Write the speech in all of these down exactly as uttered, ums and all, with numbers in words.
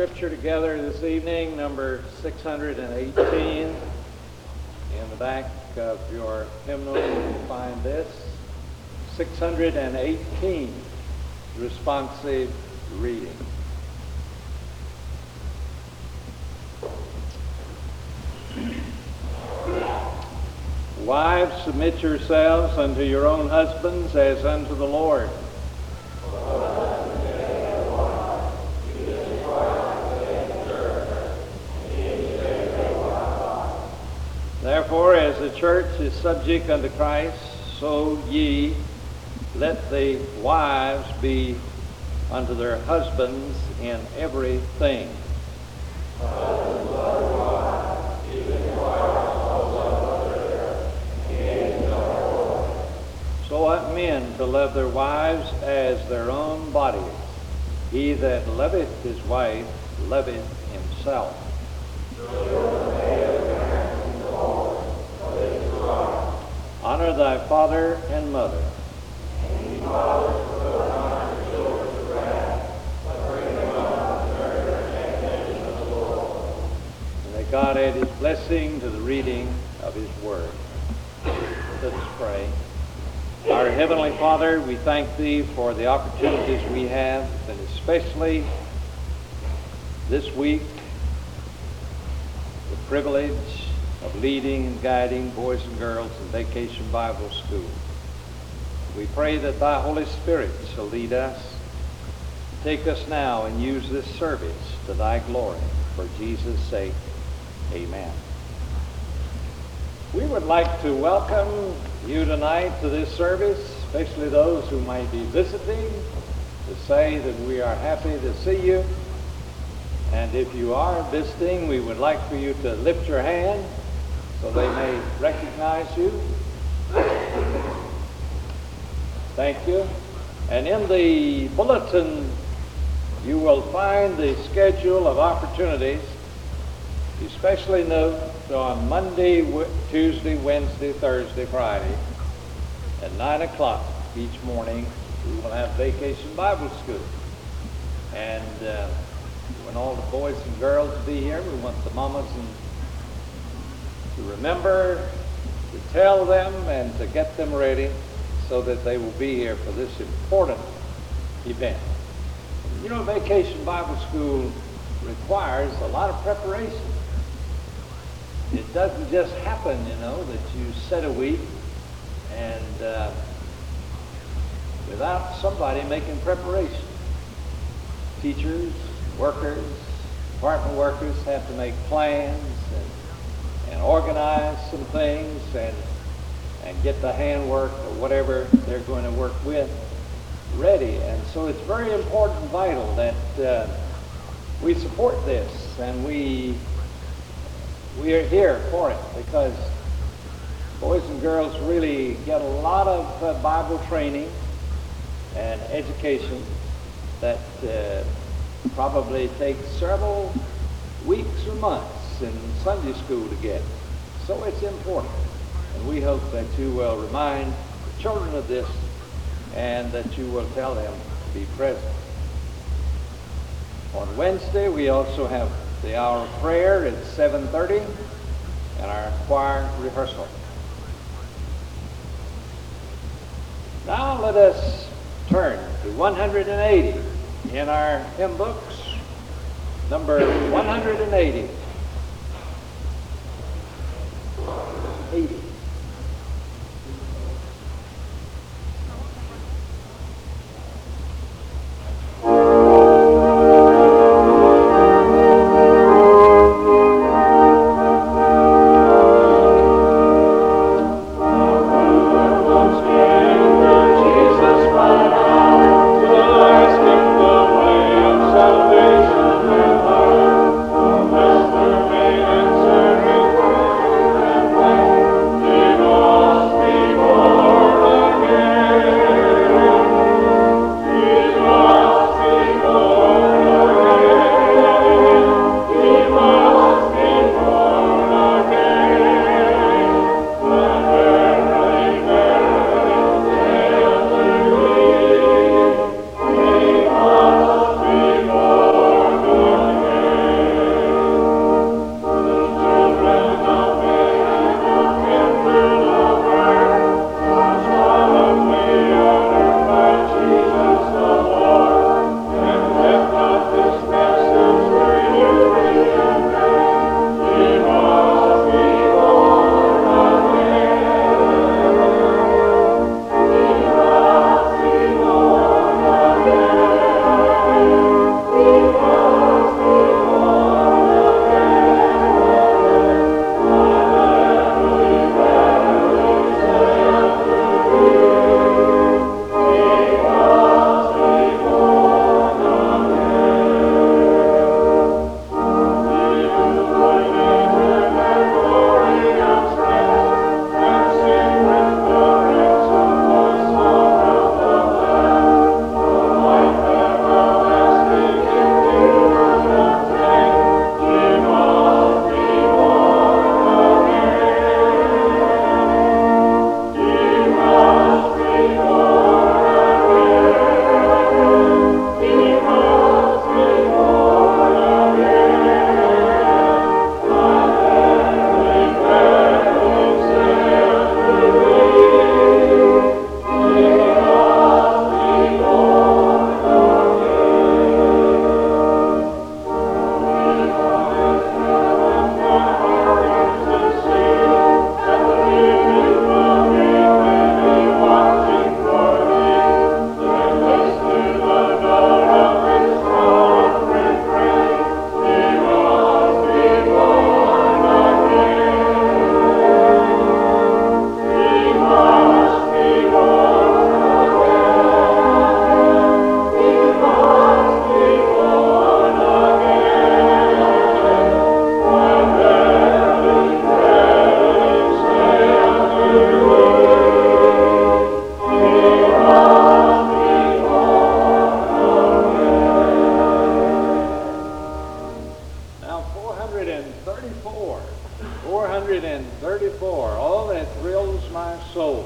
scripture together this evening, number six hundred eighteen. In the back of your hymnal, you'll find this. six hundred eighteen, responsive reading. Wives, submit yourselves unto your own husbands as unto the Lord. Therefore, as the church is subject unto Christ, so ye let the wives be unto their husbands in everything. So ought men to love their wives as their own bodies. He that loveth his wife loveth himself. Honor thy father and mother. And may God add his blessing to the reading of his word. Let us pray. Our Heavenly Father, we thank thee for the opportunities we have, and especially this week, the privilege of leading and guiding boys and girls in Vacation Bible School. We pray that thy Holy Spirit shall lead us. Take us now and use this service to thy glory. For Jesus' sake, amen. We would like to welcome you tonight to this service, especially those who might be visiting, to say that we are happy to see you. And if you are visiting, we would like for you to lift your hand so they may recognize you. Thank you. And in the bulletin, you will find the schedule of opportunities. Especially note on Monday, Tuesday, Wednesday, Thursday, Friday, at nine o'clock each morning, we will have Vacation Bible School. And uh, we want all the boys and girls to be here. We want the mamas and to remember, to tell them, and to get them ready so that they will be here for this important event. You know, Vacation Bible School requires a lot of preparation. It doesn't just happen, you know, that you set a week and uh, without somebody making preparation. Teachers, workers, department workers have to make plans and and organize some things and and get the handwork or whatever they're going to work with ready. And so it's very important and vital that uh, we support this, and we we are here for it, because boys and girls really get a lot of uh, Bible training and education that uh, probably takes several weeks or months in Sunday school to get. So it's important, and we hope that you will remind the children of this and that you will tell them to be present. On Wednesday, we also have the hour of prayer at seven thirty and our choir rehearsal. Now let us turn to one hundred eighty in our hymn books, number one hundred eighty. eighty. Salvation, all that thrills my soul.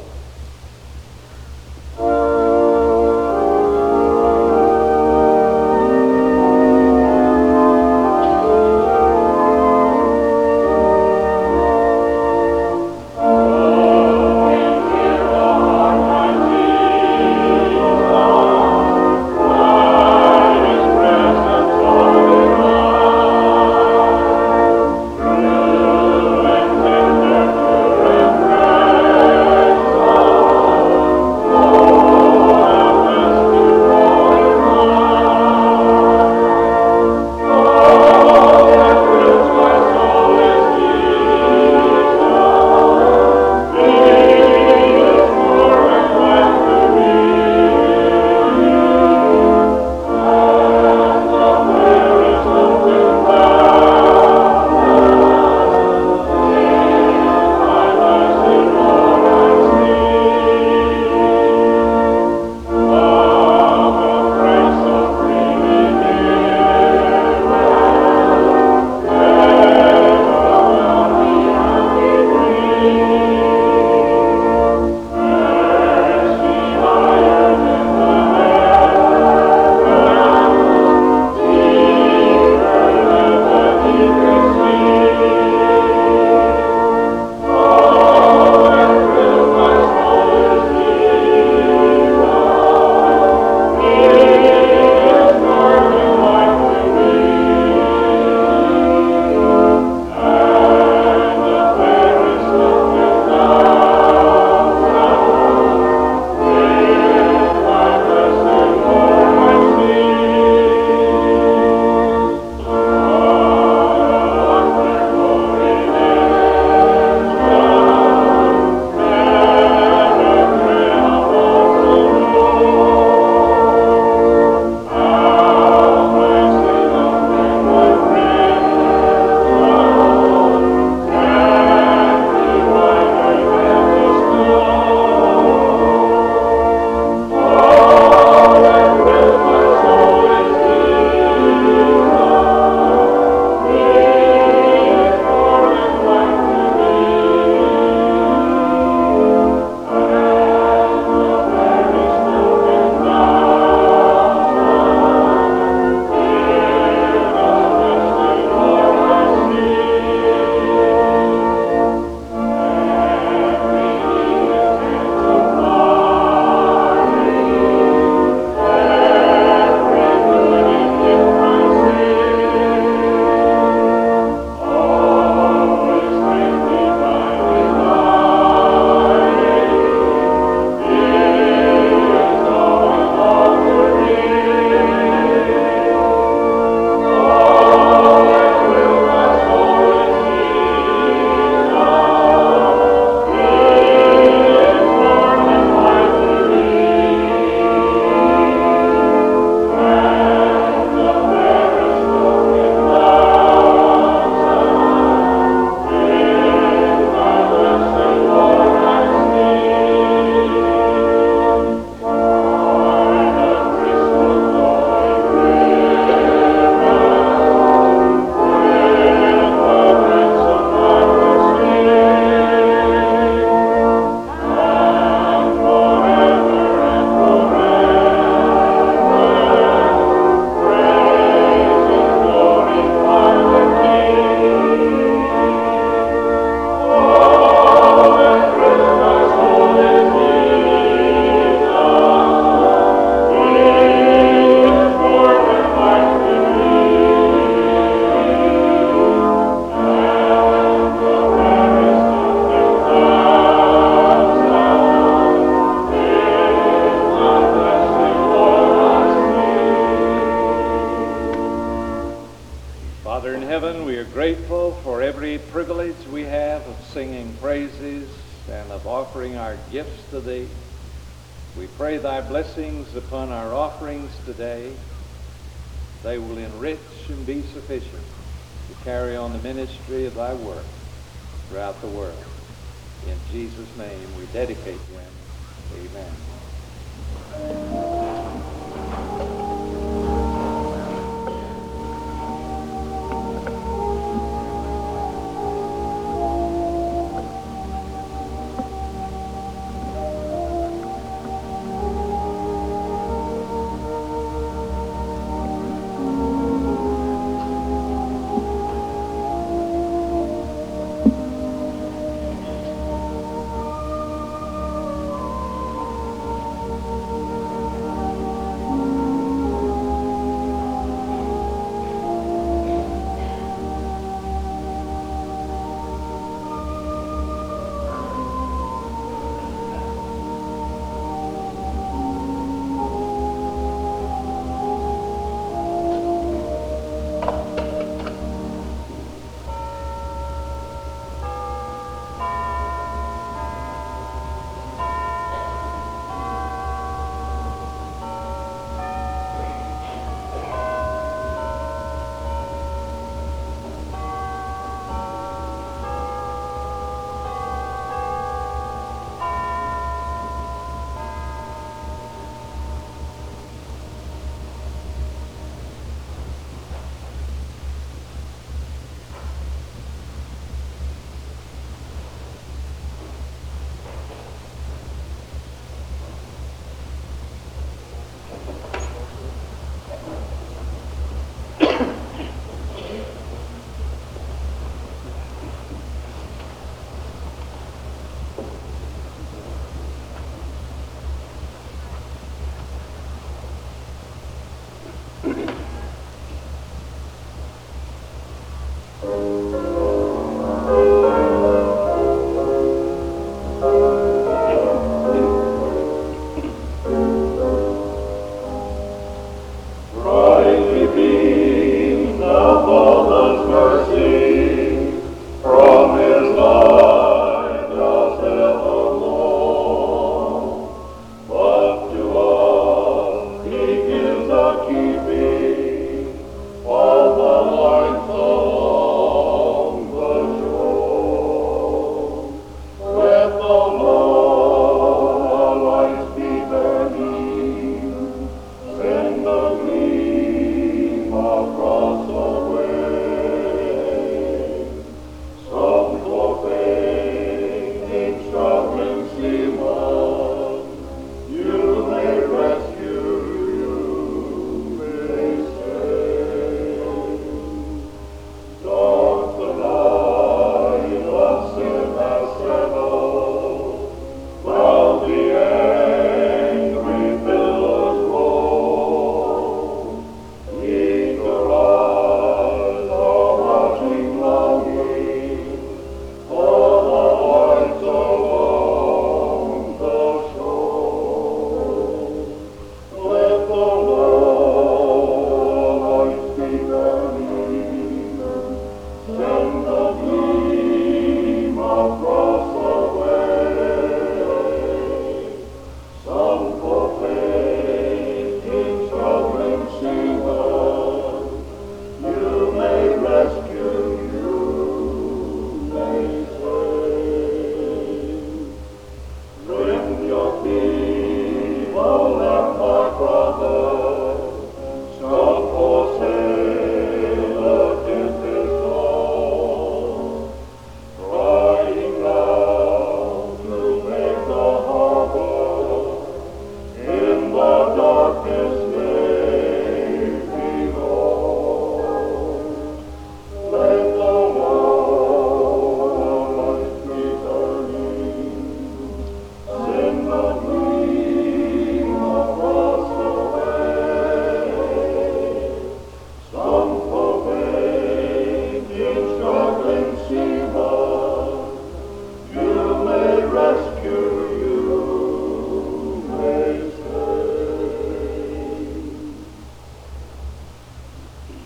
Gifts to thee. We pray thy blessings upon our offerings today. They will enrich and be sufficient to carry on the ministry of thy work throughout the world. In Jesus' name we dedicate them. Amen.